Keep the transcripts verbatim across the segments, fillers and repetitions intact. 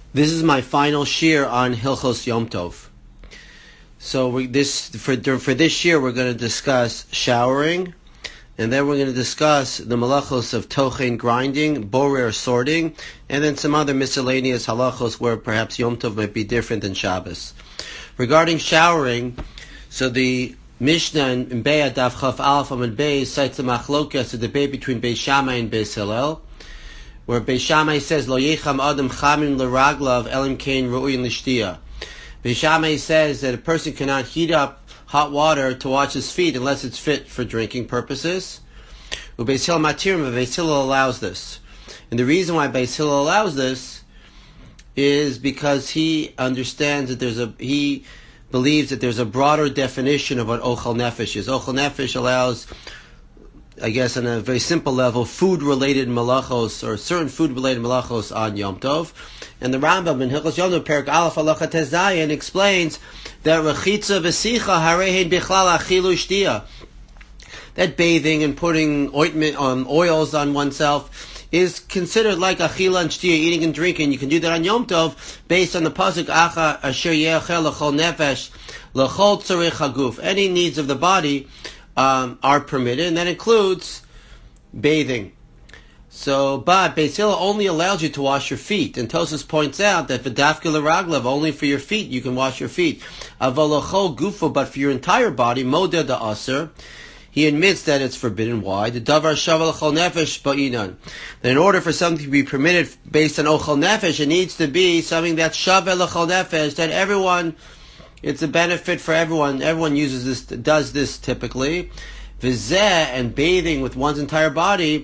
This is my final shir on Hilchos Yom Tov. So we, this for for this year we're going to discuss showering, and then we're going to discuss the malachos of tochen grinding, borer sorting, and then some other miscellaneous halachos where perhaps Yom Tov might be different than Shabbos. Regarding showering, so the Mishnah in Be'ah Daf Chaf Aleph Amud Beis cites the machlokas, a debate between Beis Shammai and Beis Hillel, where Beis Shammai says, Lo yecham adam chamim l'raglav elim kein ru'in l'shtia. Beis Shammai says that a person cannot heat up hot water to wash his feet unless it's fit for drinking purposes. Beis Hillel matirim, but Beis Hillel allows this. And the reason why Beis Hillel allows this is because he understands that there's a, he believes that there's a broader definition of what ochel nefesh is. Ochel nefesh allows, I guess on a very simple level, food-related malachos, or certain food-related malachos on Yom Tov. And the Rambam in Hilchos Yom Tov, Perek Aleph Halacha Tes Zayin, explains that rechitza v'sicha harehin bichlal achilu shtia. That bathing and putting ointment on oils on oneself is considered like achila and shtia, eating and drinking. You can do that on Yom Tov based on the pasuk Acha Asher Yeachel L'chol Nefesh L'chol Tzarich Haguf. Any needs of the body Um, are permitted, and that includes bathing. So, but Beis Hillel only allows you to wash your feet, and Tosas points out that v'dafka l'raglav, only for your feet you can wash your feet. Avalachol gufo, but for your entire body, modeh da aser. He admits that it's forbidden. Why? The davar shava l'chol nefesh ba'inan. That in order for something to be permitted based on ochel nefesh, it needs to be something that's shava l'chol nefesh, that everyone, it's a benefit for everyone. Everyone uses this, does this typically. Vizeh, and bathing with one's entire body.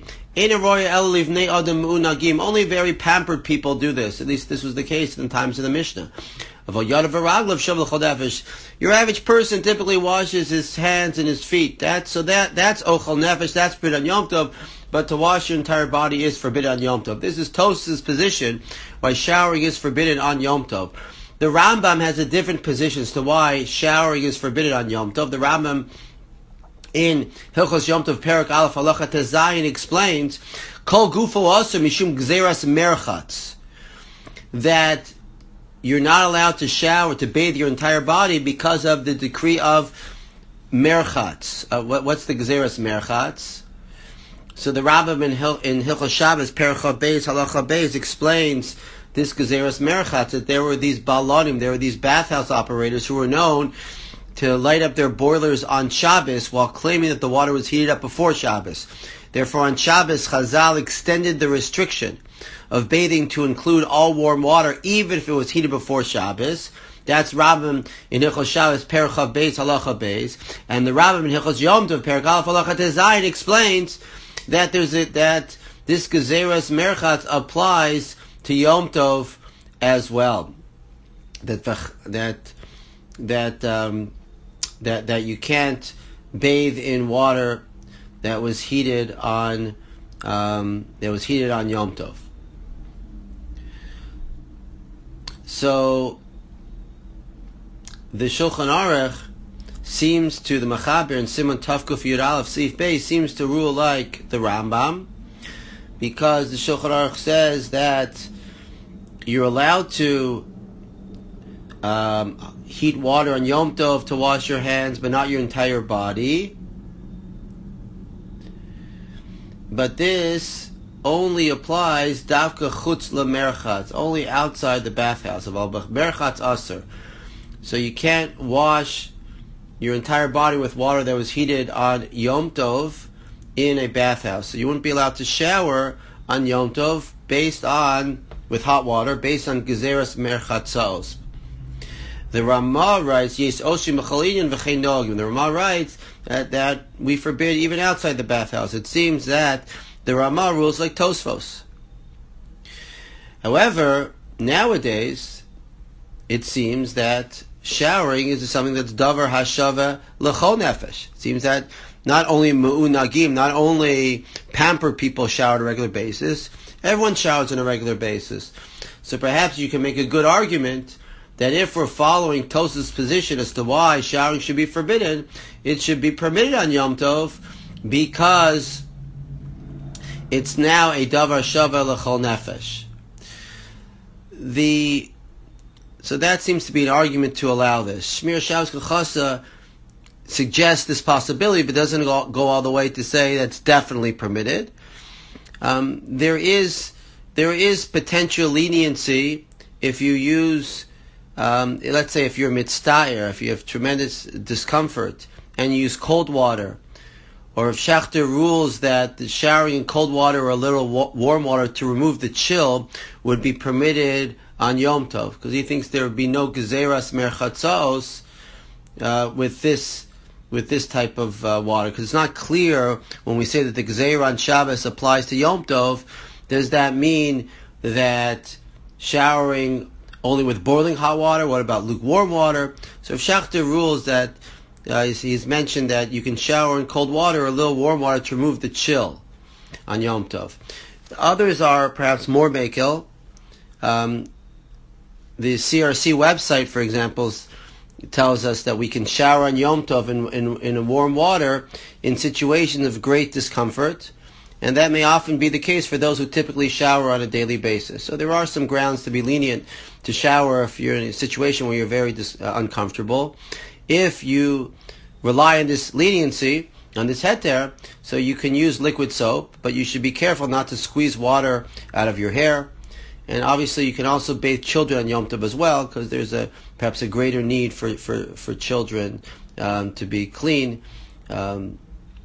Only very pampered people do this. At least this was the case in the times of the Mishnah. Your average person typically washes his hands and his feet. That's, so that, that's ochel nefesh, that's forbidden on Yom Tov. But to wash your entire body is forbidden on Yom Tov. This is Tos's position, why showering is forbidden on Yom Tov. The Rambam has a different position as to why showering is forbidden on Yom Tov. The Rambam in Hilchos Yom Tov Perek Aleph Halacha Tes Zayin explains, Kol gufo aser mishum gzeras merchatz, that you're not allowed to shower, to bathe your entire body because of the decree of merchatz. Uh, what, what's the gzeras merchatz? So the Rambam in, Hil, in Hilchos Shabbos Perek Chav Beis Halacha Beis explains this Gezeras Merchatz, that there were these balonim, there were these bathhouse operators who were known to light up their boilers on Shabbos while claiming that the water was heated up before Shabbos. Therefore on Shabbos, Chazal extended the restriction of bathing to include all warm water, even if it was heated before Shabbos. That's Rambam in Hilchos Shabbos, Perek Chav Beis Halacha Beis, and the Rambam in Hilchos Yom Tov, Perek Aleph Halacha Tes Zayin explains that there's a, that this Gezeras Merchatz applies to Yom Tov as well, that that that um, that that you can't bathe in water that was heated on um, that was heated on Yom Tov. So the Shulchan Aruch seems to, the Machaber in Simon Tafkuf Yud Aleph Sif Beis seems to rule like the Rambam, because the Shulchan Aruch says that you're allowed to um, heat water on Yom Tov to wash your hands, but not your entire body. But this only applies davka chutz lemerchatz, only outside the bathhouse of al merchatz aser. So you can't wash your entire body with water that was heated on Yom Tov in a bathhouse. So you wouldn't be allowed to shower on Yom Tov based on with hot water, based on Gezeras Merchatzos. The Ramah writes, Yes Oshim Mechalinian V'chein Nogim. The Ramah writes that, that we forbid even outside the bathhouse. It seems that the Ramah rules like Tosfos. However, nowadays, it seems that showering is something that's Davar Hashava L'chol Nefesh. It seems that not only Mu'unagim, not only pampered people shower on a regular basis, everyone showers on a regular basis. So perhaps you can make a good argument that if we're following Tos's position as to why showering should be forbidden, it should be permitted on Yom Tov because it's now a davar shava l'chol nefesh. the so that seems to be an argument to allow this. Shmir Shabbos Kachasa suggests this possibility, but doesn't go, go all the way to say that's definitely permitted. Um, there is there is potential leniency if you use, um, let's say, if you're mitztayer, if you have tremendous discomfort and you use cold water, or if Schachter rules that the showering in cold water or a little wa- warm water to remove the chill would be permitted on Yom Tov, because he thinks there would be no gezeras merchatzaos uh, with this with this type of uh, water, because it's not clear when we say that the gezerah on Shabbos applies to Yom Tov. Does that mean that showering only with boiling hot water? What about lukewarm water? So if Schachter rules that uh, he's, he's mentioned that you can shower in cold water or a little warm water to remove the chill on Yom Tov. Others are perhaps more mekel. Um, the C R C website, for example, tells us that we can shower on Yom Tov in, in, in warm water in situations of great discomfort, and that may often be the case for those who typically shower on a daily basis. So there are some grounds to be lenient to shower if you're in a situation where you're very dis- uh, uncomfortable. If you rely on this leniency, on this heter, so you can use liquid soap, but you should be careful not to squeeze water out of your hair. And obviously, you can also bathe children on Yom Tov as well, because there's a perhaps a greater need for for for children um, to be clean um,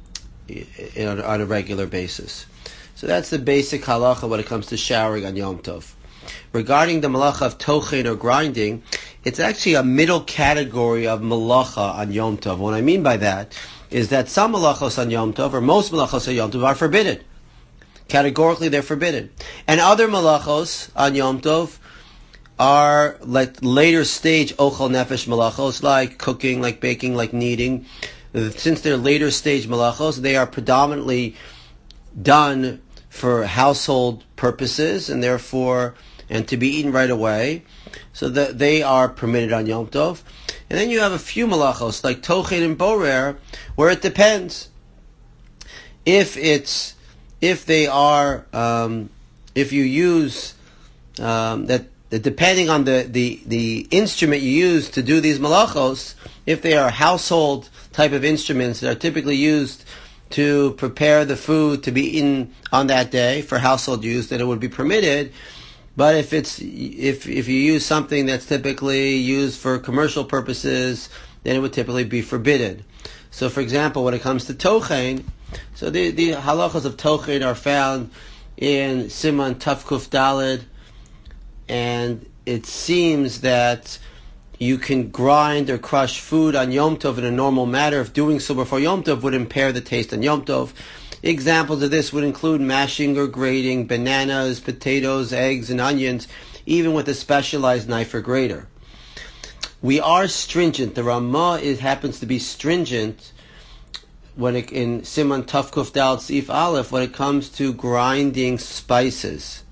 in, on, on a regular basis. So that's the basic halacha when it comes to showering on Yom Tov. Regarding the malacha of tochen or grinding, it's actually a middle category of malacha on Yom Tov. What I mean by that is that some malachos on Yom Tov, or most malachos on Yom Tov, are forbidden. Categorically, they're forbidden. And other malachos on Yom Tov are like later stage ochel nefesh malachos, like cooking, like baking, like kneading. Since they're later stage malachos, they are predominantly done for household purposes, and therefore, and to be eaten right away. So that they are permitted on Yom Tov. And then you have a few malachos, like tochen and borer, where it depends. If it's If they are, um, if you use um, that, that, depending on the, the, the instrument you use to do these malachos, if they are household type of instruments that are typically used to prepare the food to be eaten on that day for household use, then it would be permitted. But if it's if if you use something that's typically used for commercial purposes, then it would typically be forbidden. So, for example, when it comes to tochen, so the, the halachas of tochen are found in Siman Tafkuf Daled, and it seems that you can grind or crush food on Yom Tov in a normal manner. If doing so before Yom Tov would impair the taste on Yom Tov. Examples of this would include mashing or grating bananas, potatoes, eggs, and onions, even with a specialized knife or grater. We are stringent. The Ramah is, happens to be stringent when it, in Siman Tafkuf Dal Tzif Aleph, when it comes to grinding spices,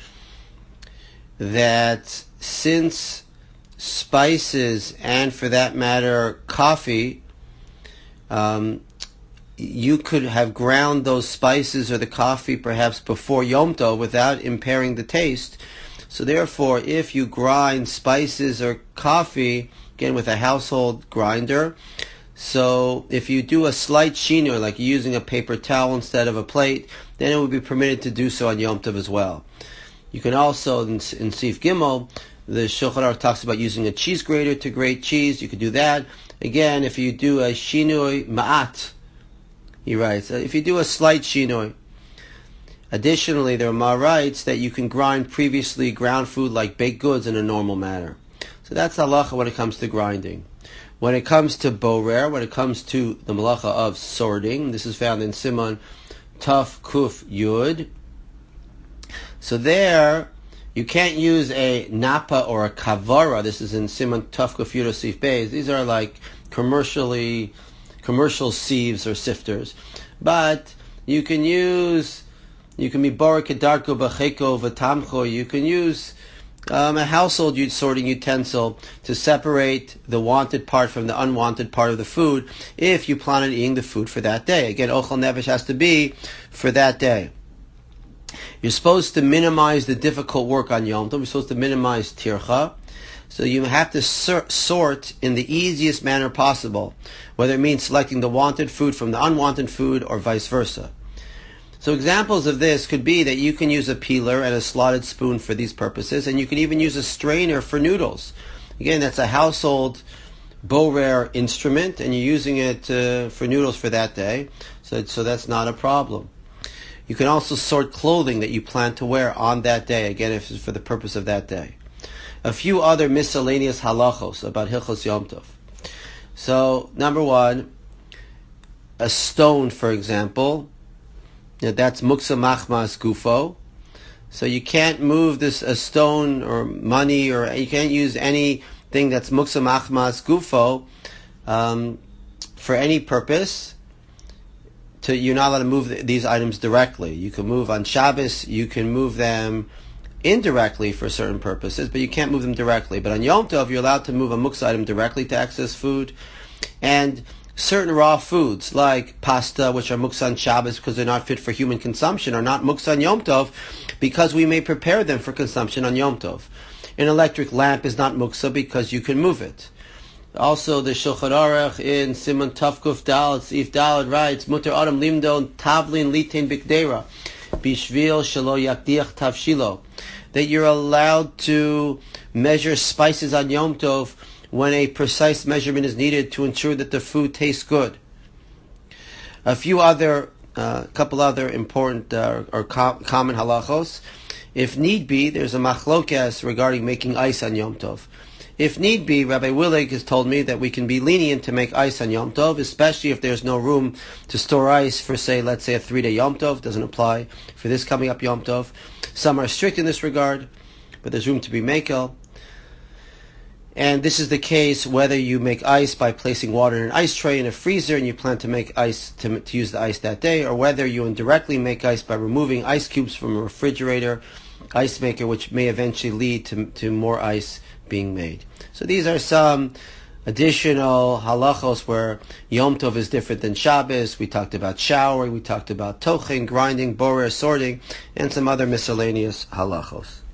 that since spices, and for that matter coffee, um, you could have ground those spices or the coffee perhaps before Yom Tov without impairing the taste. So therefore, if you grind spices or coffee, again with a household grinder, so if you do a slight shinur, like using a paper towel instead of a plate, then it would be permitted to do so on Yom Tov as well. You can also, in, in Sif Gimel, the Shulchan Aruch talks about using a cheese grater to grate cheese. You could do that. Again, if you do a shinui ma'at, he writes, if you do a slight shinui. Additionally, the Ramah writes that you can grind previously ground food like baked goods in a normal manner. So that's halacha when it comes to grinding. When it comes to borer, when it comes to the malacha of sorting, this is found in Siman Taf Kuf Yud. So there, you can't use a napa or a kavara. This is in Siman Taf Kuf Yud Sif Beis. These are like commercially, commercial sieves or sifters. But you can use, you can be borer kedarko b'cheko v'tamcho. You can use Um, a household sorting utensil to separate the wanted part from the unwanted part of the food if you plan on eating the food for that day. Again, ochel nefesh has to be for that day. You're supposed to minimize the difficult work on Yom Tov. You're supposed to minimize tircha. So you have to sort in the easiest manner possible, whether it means selecting the wanted food from the unwanted food or vice versa. So examples of this could be that you can use a peeler and a slotted spoon for these purposes, and you can even use a strainer for noodles. Again, that's a household borer instrument, and you're using it uh, for noodles for that day, so, so that's not a problem. You can also sort clothing that you plan to wear on that day, again, if it's for the purpose of that day. A few other miscellaneous halachos about Hilchos Yom Tov. So, number one, a stone, for example, you know, that's muksa machmas gufo. So you can't move this a stone or money, or you can't use anything that's muksa machmas gufo um, for any purpose. To, you're not allowed to move th- these items directly. You can move on Shabbos, you can move them indirectly for certain purposes, but you can't move them directly. But on Yom Tov, you're allowed to move a muksa item directly to access food. And certain raw foods, like pasta, which are muksa on Shabbos because they're not fit for human consumption, are not muksa on Yom Tov because we may prepare them for consumption on Yom Tov. An electric lamp is not muksa because you can move it. Also, the Shulchan Aruch in Simon Tavkuf Dal, Sif Dalad writes, Muter Adam Limdon Tavlin Litin Bikdera, Bishvil Shalo Yakdiach Tavshilo, that you're allowed to measure spices on Yom Tov when a precise measurement is needed to ensure that the food tastes good. A few other, a uh, couple other important uh, or com- common halachos. If need be, there's a machlokas regarding making ice on Yom Tov. If need be, Rabbi Willig has told me that we can be lenient to make ice on Yom Tov, especially if there's no room to store ice for, say, let's say a three-day Yom Tov. Doesn't apply for this coming up Yom Tov. Some are strict in this regard, but there's room to be makel. And this is the case whether you make ice by placing water in an ice tray in a freezer and you plan to make ice to, to use the ice that day, or whether you indirectly make ice by removing ice cubes from a refrigerator ice maker, which may eventually lead to, to more ice being made. So these are some additional halachos where Yom Tov is different than Shabbos. We talked about showering, we talked about tochen, grinding, borer, sorting, and some other miscellaneous halachos.